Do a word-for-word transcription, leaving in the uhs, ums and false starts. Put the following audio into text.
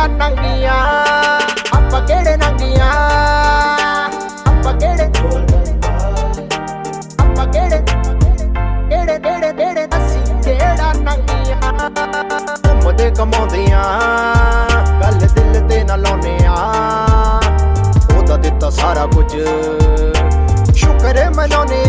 ਕਿਹੜਾ ਨੰਗੀਆਂ ਆਪਾਂ ਕਿਹੜੇ ਨੰਗੀਆਂ ਆਪਾਂ ਕਿਹੜੇ ਆਪਾਂ ਕਿਹੜੇ ਕਿਹੜੇ ਕਿਹੜੇ ਕਿਹੜੇ ਅਸੀਂ ਕਿਹੜਾ ਨੰਗੀਆਂ ਘੁੰਮਦੇ ਕਮਾਉਂਦੀਆਂ ਗੱਲ ਦਿਲ ਤੇ ਨਾ ਲਾਉਨੇ ਆ ਉਹਦਾ ਦਿੱਤਾ ਸਾਰਾ ਕੁਝ ਸ਼ੁਕਰ ਮਨਾਉਨੇ